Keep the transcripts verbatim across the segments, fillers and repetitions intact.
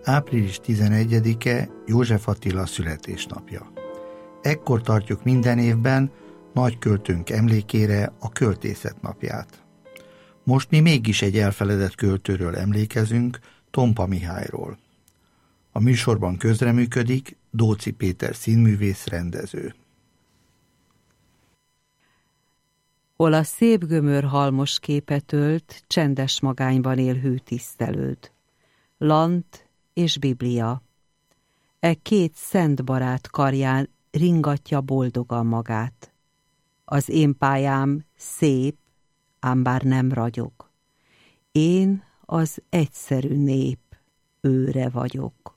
április tizenegyedike József Attila születésnapja. Ekkor tartjuk minden évben nagy költőnk emlékére a költészet napját. Most mi mégis egy elfeledett költőről emlékezünk, Tompa Mihályról. A műsorban közreműködik Dóczy Péter színművész rendező. Hol a szép gömör halmos képet ölt, csendes magányban él hű tisztelőd. Lant és Biblia. E két szent barát karján ringatja boldogan magát. Az én pályám szép, ám bár nem ragyog. Én az egyszerű nép őre vagyok.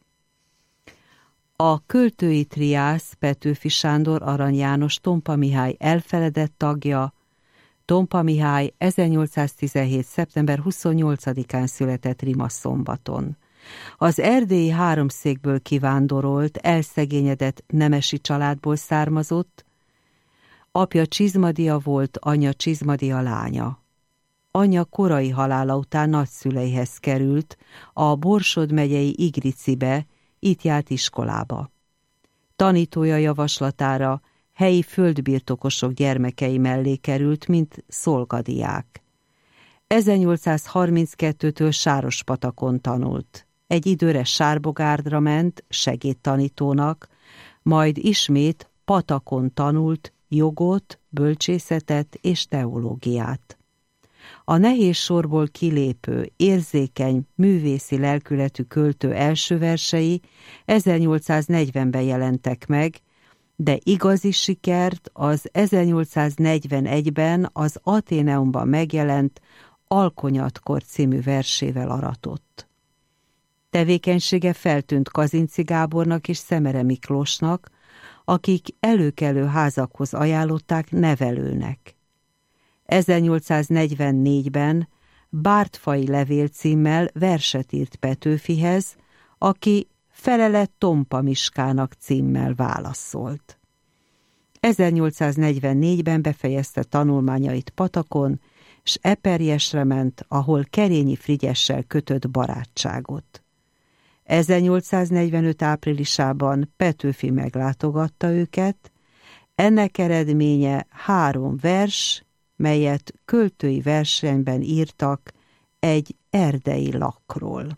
A költői triász Petőfi Sándor, Arany János, Tompa Mihály elfeledett tagja. Tompa Mihály ezernyolcszáztizenhét. szeptember huszonnyolcadikán született Rimaszombaton. Az erdélyi háromszékből kivándorolt, elszegényedett nemesi családból származott. Apja Csizmadia volt, anyja Csizmadia lánya. Anyja korai halála után nagyszüleihez került, a Borsod megyei Igricibe, itt járt iskolába. Tanítója javaslatára helyi földbirtokosok gyermekei mellé került, mint szolgadiák. ezernyolcszázharminckettőtől Sárospatakon tanult. Egy időre Sárbogárdra ment segédtanítónak, majd ismét Patakon tanult jogot, bölcsészetet és teológiát. A nehéz sorból kilépő, érzékeny, művészi lelkületű költő első versei ezernyolcszáznegyvenben jelentek meg, de igazi sikert az ezernyolcszáznegyvenegyben az Athéneumban megjelent Alkonyatkor című versével aratott. Tevékenysége feltűnt Kazinczy Gábornak és Szemere Miklósnak, akik előkelő házakhoz ajánlották nevelőnek. ezernyolcszáznegyvennégyben Bártfai levél címmel verset írt Petőfihez, aki Felele Tompa Miskának címmel válaszolt. ezernyolcszáznegyvennégyben befejezte tanulmányait Patakon, s Eperjesre ment, ahol Kerényi Frigyessel kötött barátságot. ezernyolcszáznegyvenöt áprilisában Petőfi meglátogatta őket, ennek eredménye három vers, melyet költői versenyben írtak egy erdei lakról.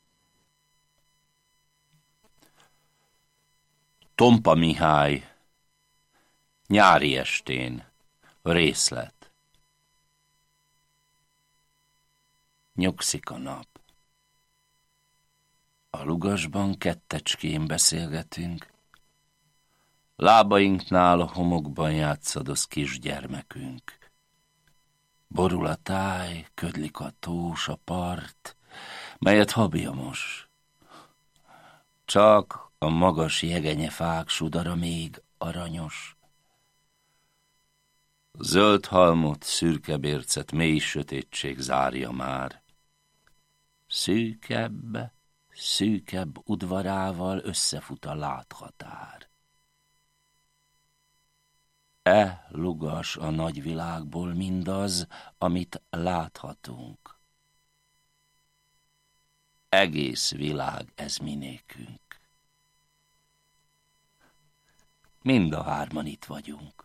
Tompa Mihály, nyári estén, részlet. Nyugszik a nap. A lugasban kettecskén beszélgetünk. Lábainknál a homokban játszadoz kisgyermekünk. Borul a táj, ködlik a tó s a part, melyet habja mos. Csak a magas jegenyefák sudara még aranyos. Zöld halmot, szürke bércet mély sötétség zárja már. Szűkebb, szűkebb udvarával összefut a láthatár. E lugas a nagyvilágból mindaz, amit láthatunk. Egész világ ez minékünk. Mind a hárman itt vagyunk.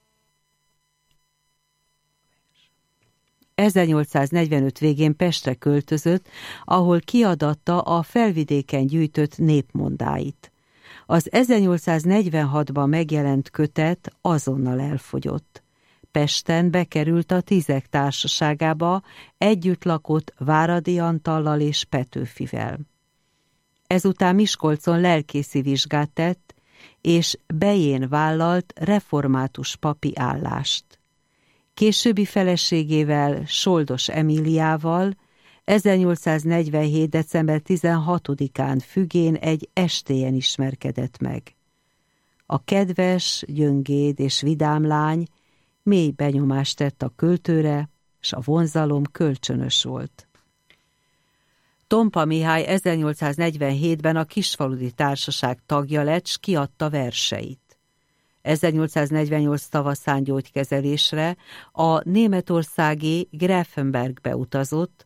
ezernyolcszáznegyvenöt végén Pestre költözött, ahol kiadatta a felvidéken gyűjtött népmondáit. Az ezernyolcszáznegyvenhatban megjelent kötet azonnal elfogyott. Pesten bekerült a Tízek társaságába, együtt lakott Váradi Antallal és Petőfivel. Ezután Miskolcon lelkészi vizsgát tett, és bején vállalt református papi állást. Későbbi feleségével, Soldos Emíliával ezernyolcszáznegyvenhét. december tizenhatodikán Fügén egy estéjen ismerkedett meg. A kedves, gyöngéd és vidám lány mély benyomást tett a költőre, s a vonzalom kölcsönös volt. Tompa Mihály ezernyolcszáznegyvenhétben a Kisfaludy Társaság tagja lett, s kiadta verseit. ezernyolcszáznegyvennyolc tavaszán gyógykezelésre a németországi Grafenbergbe utazott,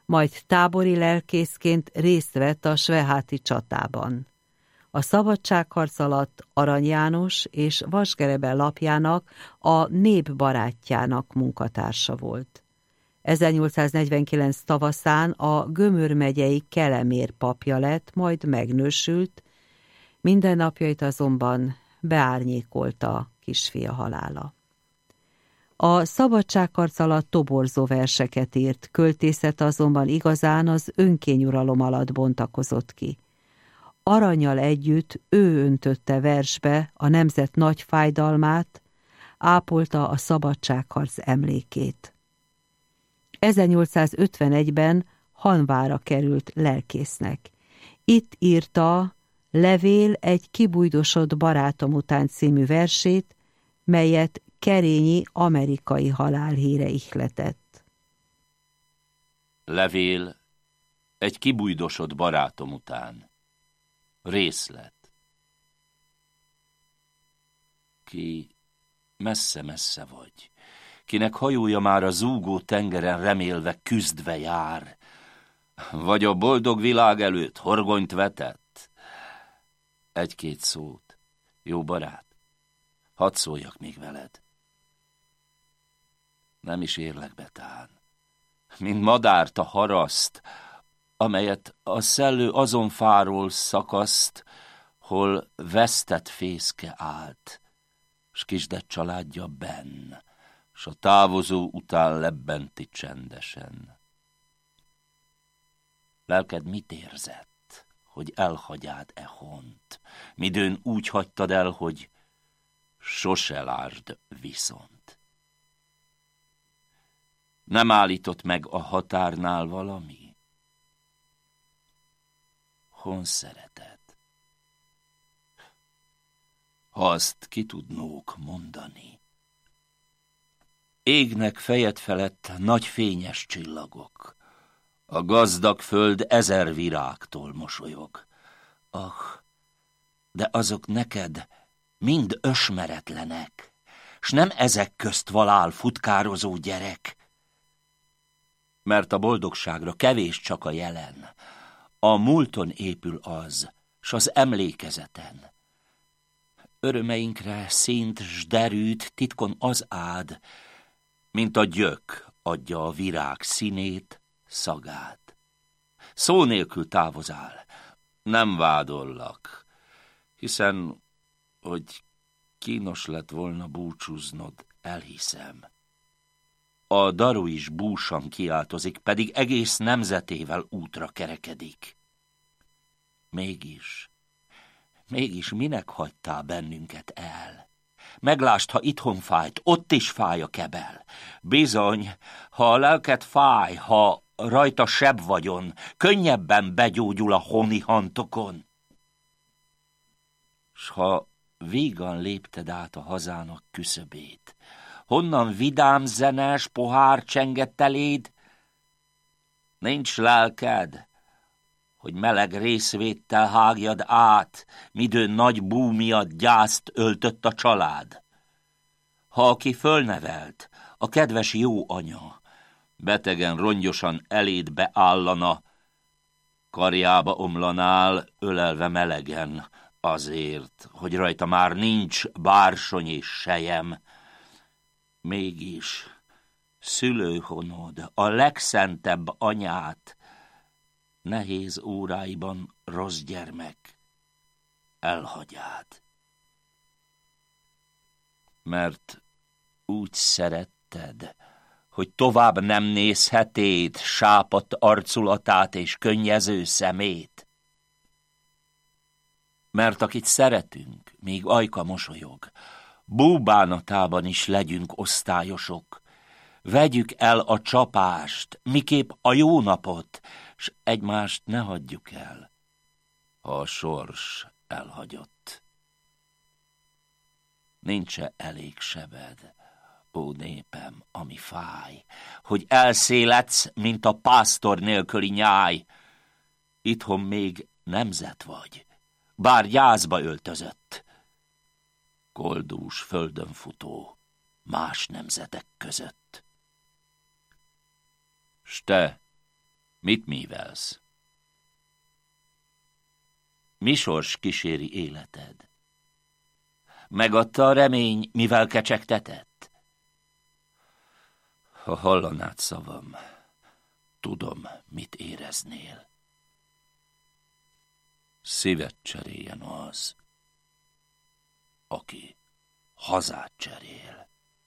majd tábori lelkészként részt vett a sveháti csatában. A szabadságharc alatt Arany János és Vasgerebe lapjának, a Nép barátjának munkatársa volt. ezernyolcszáznegyvenkilenc tavaszán a Gömör megyei Kelemér papja lett, majd megnősült, mindennapjait azonban beárnyékolta kisfia halála. A szabadságharc alatt toborzó verseket írt, költészete azonban igazán az önkényuralom alatt bontakozott ki. Arannyal együtt ő öntötte versbe a nemzet nagy fájdalmát, ápolta a szabadságharc emlékét. ezernyolcszázötvenegyben Hanvára került lelkésznek. Itt írta Levél egy kibújdosott barátom után című versét, melyet Kerényi amerikai halálhíre ihletett. Levél egy kibújdosott barátom után. Részlet. Ki messze-messze vagy, kinek hajója már a zúgó tengeren remélve küzdve jár, vagy a boldog világ előtt horgonyt vetett. Egy-két szót, jó barát, hadd szóljak még veled. Nem is érlek betán, mint madárt a haraszt, amelyet a szellő azon fáról szakaszt, hol vesztett fészke állt, s kisded családja benn, s a távozó után lebbenti csendesen. Lelked mit érzett, hogy elhagyád e hont, midőn úgy hagytad el, hogy sose lásd viszont? Nem állított meg a határnál valami? Hon szereted? Ha azt ki tudnók mondani. Égnek fejed felett nagy fényes csillagok, a gazdag föld ezer virágtól mosolyog. Ah, de azok neked mind ösmeretlenek, s nem ezek közt valál futkározó gyerek. Mert a boldogságra kevés csak a jelen, a múlton épül az, s az emlékezeten. Örömeinkre színt s derűt titkon az ád, mint a gyök adja a virág színét, szagát. Szó nélkül távozál, nem vádollak, hiszen, hogy kínos lett volna búcsúznod, elhiszem. A daru is búsan kiáltozik, pedig egész nemzetével útra kerekedik. Mégis, mégis minek hagytál bennünket el? Meglásd, ha itthon fájt, ott is fáj a kebel. Bizony, ha a lelked fáj, ha rajta seb vagyon, könnyebben begyógyul a honi hantokon. S ha vígan lépted át a hazának küszöbét, honnan vidám zenes pohár csengett eléd? Nincs lelked, hogy meleg részvéttel hágjad át, midőn nagy bú miatt gyászt öltött a család. Ha aki fölnevelt, a kedves jó anya, betegen rongyosan eléd beállana, karjába omlanál, ölelve melegen, azért, hogy rajta már nincs bársony és sejem. Mégis szülőhonod, a legszentebb anyát, nehéz óráiban rossz gyermek, elhagyád. Mert úgy szeretted, hogy tovább nem nézhetéd sápadt arculatát és könnyező szemét. Mert akit szeretünk, még ajka mosolyog, búbánatában is legyünk osztályosok. Vegyük el a csapást, miképp a jó napot, s egymást ne hagyjuk el, ha a sors elhagyott. Nincs-e elég sebed, ó népem, ami fáj, hogy elszéledsz, mint a pásztor nélküli nyáj? Itthon még nemzet vagy, bár gyászba öltözött. Koldús földön futó, más nemzetek között. S te, Mit művelsz? Mi sors kíséri életed? Megadta a remény, mivel kecsegtetett? Ha hallanád szavam, tudom, mit éreznél. Szívet cseréljen az, aki hazát cserél.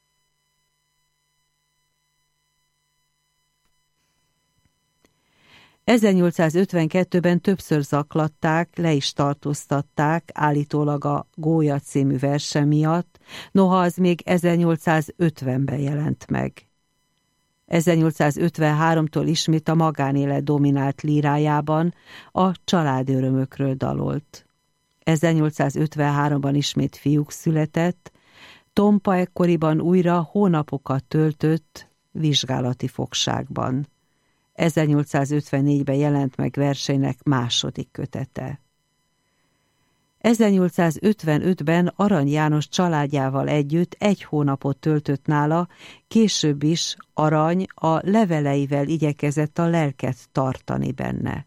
ezernyolcszázötvenkettőben többször zaklatták, le is tartóztatták, állítólag a Gólya című verse miatt, noha az még ezernyolcszázötvenben jelent meg. ezernyolcszázötvenháromtól ismét a magánélet dominált lírájában a családörömökről dalolt. ezernyolcszázötvenháromban ismét fiúk született, Tompa ekkoriban újra hónapokat töltött vizsgálati fogságban. ezernyolcszázötvennégyben jelent meg verseinek második kötete. ezernyolcszázötvenötben Arany János családjával együtt egy hónapot töltött nála, később is Arany a leveleivel igyekezett a lelket tartani benne.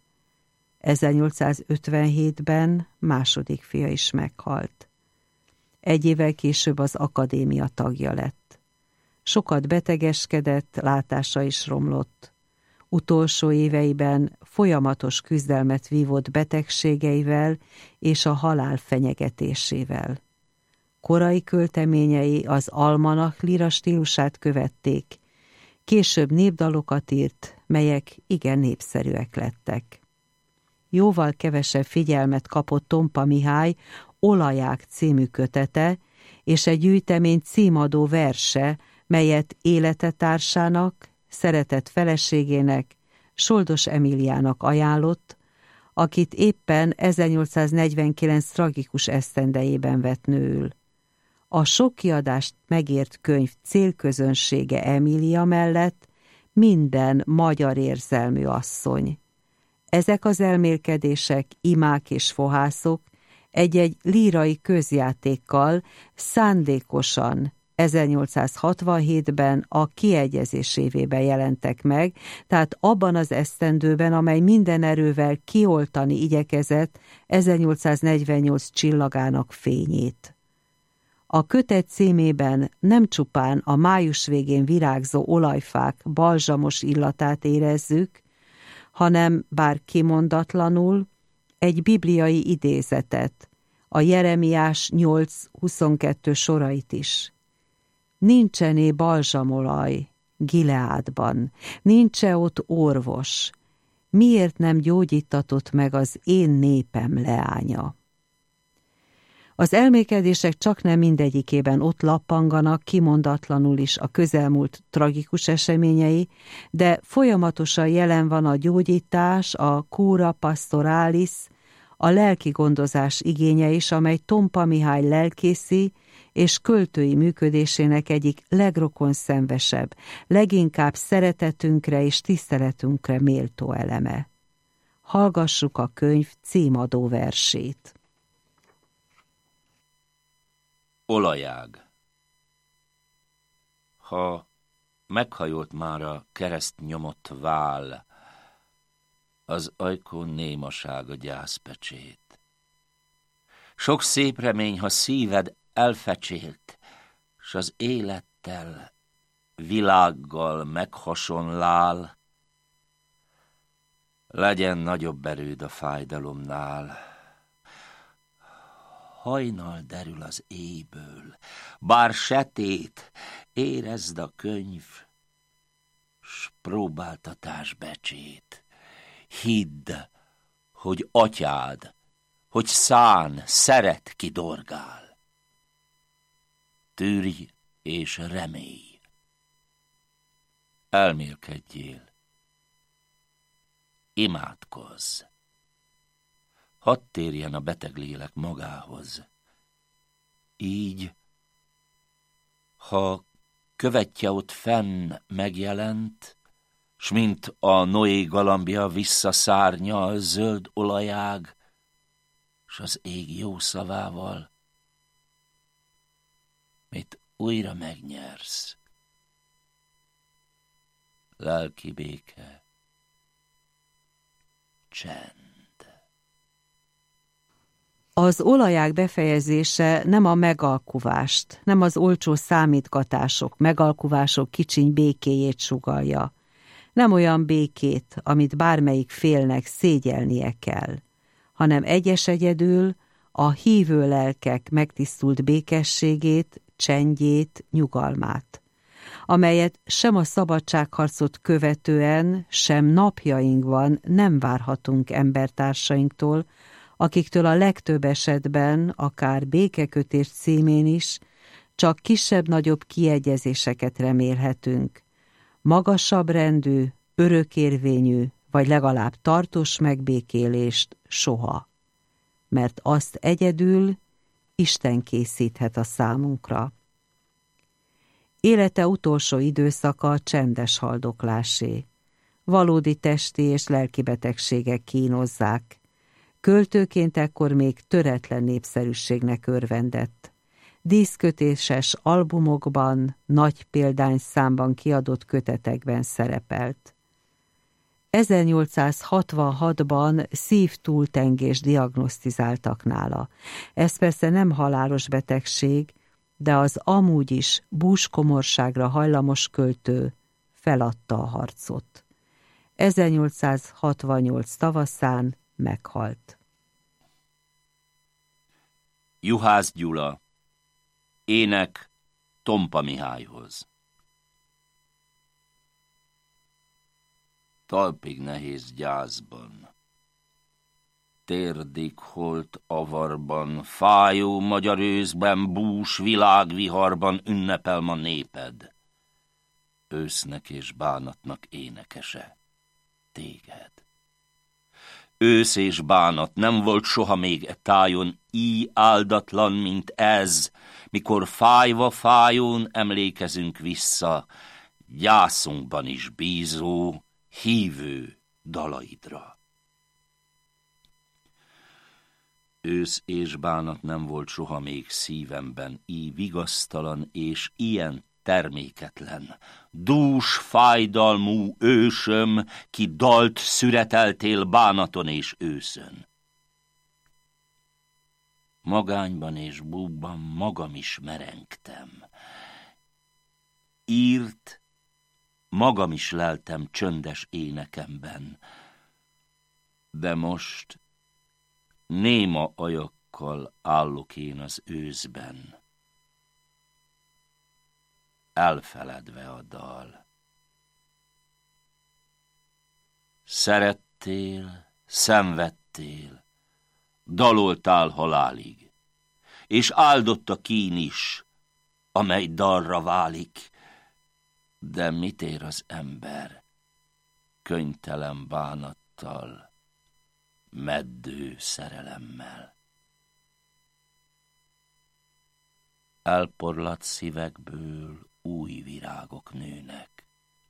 ezernyolcszázötvenhétben második fia is meghalt. Egy évvel később az akadémia tagja lett. Sokat betegeskedett, látása is romlott. Utolsó éveiben folyamatos küzdelmet vívott betegségeivel és a halál fenyegetésével. Korai költeményei az almanach líra stílusát követték, később népdalokat írt, melyek igen népszerűek lettek. Jóval kevesebb figyelmet kapott Tompa Mihály Olaják című kötete, és egy gyűjtemény címadó verse, melyet életetársának, szeretett feleségének, Soldos Emíliának ajánlott, akit éppen ezernyolcszáznegyvenkilenc tragikus esztendejében vett nőül. A sok kiadást megért könyv célközönsége Emília mellett minden magyar érzelmű asszony. Ezek az elmélkedések, imák és fohászok egy-egy lírai közjátékkal szándékosan ezernyolcszázhatvanhétben a kiegyezés évében jelentek meg, tehát abban az esztendőben, amely minden erővel kioltani igyekezett ezernyolcszáznegyvennyolc csillagának fényét. A kötet címében nem csupán a május végén virágzó olajfák balzsamos illatát érezzük, hanem bár kimondatlanul egy bibliai idézetet, a Jeremiás nyolc huszonkettő sorait is. Nincsené balzsamolaj Gileádban, nincs-e ott orvos, miért nem gyógyítatott meg az én népem leánya? Az elmékedések csaknem mindegyikében ott lappanganak kimondatlanul is a közelmúlt tragikus eseményei, de folyamatosan jelen van a gyógyítás, a cura pastoralis, a lelki gondozás igénye is, amely Tompa Mihály lelkészi és költői működésének egyik legrokonszenvesebb, leginkább szeretetünkre és tiszteletünkre méltó eleme. Hallgassuk a könyv címadó versét. Olajág. Ha meghajolt már a kereszt nyomott vál, az ajkón némaság a gyászpecsét. Sok szép remény, ha szíved elfecsélt, s az élettel, világgal meghasonlál, legyen nagyobb erőd a fájdalomnál. Hajnal derül az éjből, bár setét, érezd a könyv, s próbáltatás becsét. Hidd, hogy atyád, hogy szán, szeret ki dorgál. Tűrj és remélj. Elmélkedjél. Imádkozz. Hadd térjen a beteg lélek magához. Így, ha követje ott fenn megjelent, s mint a Noé galambja visszaszárnya a zöld olajág, s az ég jó szavával, mit újra megnyersz. Lelki béke, csend. Az olaják befejezése nem a megalkuvást, nem az olcsó számítgatások, megalkuvások kicsiny békéjét sugallja. Nem olyan békét, amit bármelyik félnek szégyelnie kell, hanem egyes egyedül a hívő lelkek megtisztult békességét, csendjét, nyugalmát, amelyet sem a szabadságharcot követően, sem napjainkban nem várhatunk embertársainktól, akiktől a legtöbb esetben, akár békekötés címén is, csak kisebb-nagyobb kiegyezéseket remélhetünk. Magasabb rendű, örökérvényű, vagy legalább tartós megbékélést soha. Mert azt egyedül Isten készíthet a számunkra. Élete utolsó időszaka csendes haldoklásé. Valódi testi és lelki betegségek kínozzák. Költőként ekkor még töretlen népszerűségnek örvendett. Díszkötéses albumokban, nagy példányszámban kiadott kötetekben szerepelt. ezernyolcszázhatvanhatban szívtúltengés diagnosztizáltak nála. Ez persze nem halálos betegség, de az amúgy is búskomorságra hajlamos költő feladta a harcot. ezernyolcszázhatvannyolc tavaszán meghalt. Juhász Gyula. Ének Tompa Mihályhoz. Talpig nehéz gyászban, térdig holt avarban, fájó magyar őszben, bús világviharban ünnepel ma néped. Ősznek és bánatnak énekese, téged. Ősz és bánat nem volt soha még e tájon így áldatlan, mint ez, mikor fájva fájón emlékezünk vissza, gyászunkban is bízó, hívő dalaidra. Ősz és bánat nem volt soha még szívemben, így vigasztalan és ilyen terméketlen. Dús fájdalmú ősöm, ki dalt szüreteltél bánaton és őszön. Magányban és búbban magam is merengtem. Írt, magam is leltem csöndes énekemben. De most néma ajakkal állok én az őszben, elfeledve a dal. Szerettél, szenvedtél, daloltál halálig, és áldott a kín is, amely dalra válik. De mit ér az ember könnytelen bánattal, meddő szerelemmel? Elporladt szívekből új virágok nőnek.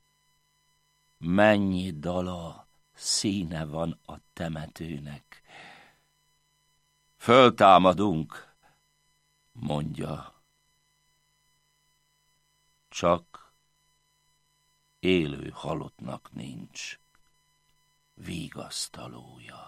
Mennyi dala, színe van a temetőnek. Föltámadunk, mondja, csak élő halottnak nincs vigasztalója.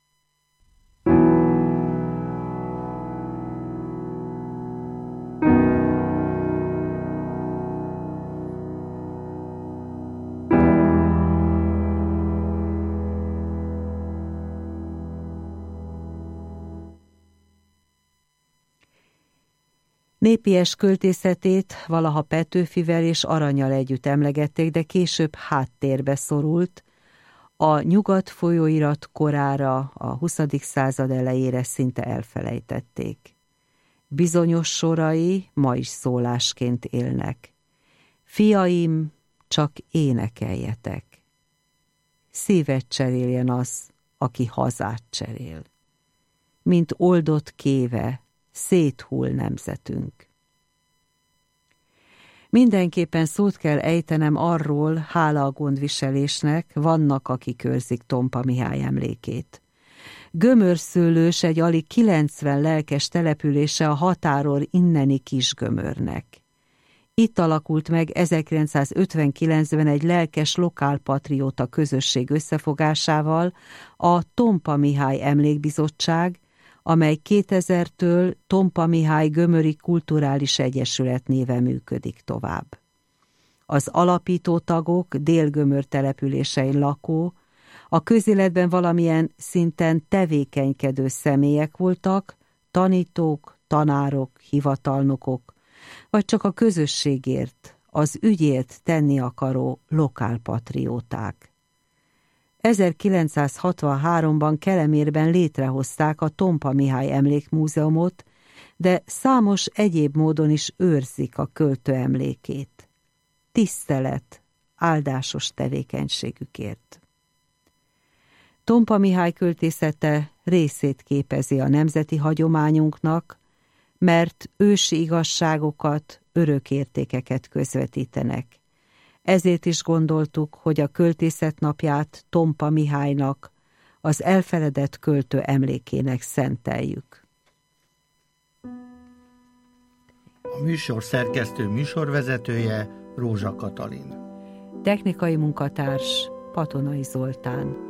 Népies költészetét valaha Petőfivel és Aranyal együtt emlegették, de később háttérbe szorult, a Nyugat folyóirat korára, a huszadik század elejére szinte elfelejtették. Bizonyos sorai ma is szólásként élnek. Fiaim, csak énekeljetek. Szívet cseréljen az, aki hazát cserél. Mint oldott kéve, széthull nemzetünk. Mindenképpen szót kell ejtenem arról, hála a gondviselésnek, vannak, akik őrzik Tompa Mihály emlékét. Gömörszőlős egy alig kilencven lelkes települése a határól inneni Kisgömörnek. Itt alakult meg ezerkilencszázötvenkilencben egy lelkes lokálpatrióta közösség összefogásával a Tompa Mihály Emlékbizottság, amely kétezertől Tompa Mihály Gömöri Kulturális Egyesület néven működik tovább. Az alapító tagok Dél-Gömör településein lakó, a közéletben valamilyen szinten tevékenykedő személyek voltak, tanítók, tanárok, hivatalnokok, vagy csak a közösségért, az ügyért tenni akaró lokálpatrióták. ezerkilencszázhatvanháromban Kelemérben létrehozták a Tompa Mihály Emlékmúzeumot, de számos egyéb módon is őrzik a költő emlékét. Tisztelet, áldásos tevékenységükért. Tompa Mihály költészete részét képezi a nemzeti hagyományunknak, mert ősi igazságokat, örök értékeket közvetítenek. Ezért is gondoltuk, hogy a költészet napját Tompa Mihálynak, az elfeledett költő emlékének szenteljük. A műsor szerkesztő műsorvezetője Rózsa Katalin. Technikai munkatárs Patonai Zoltán.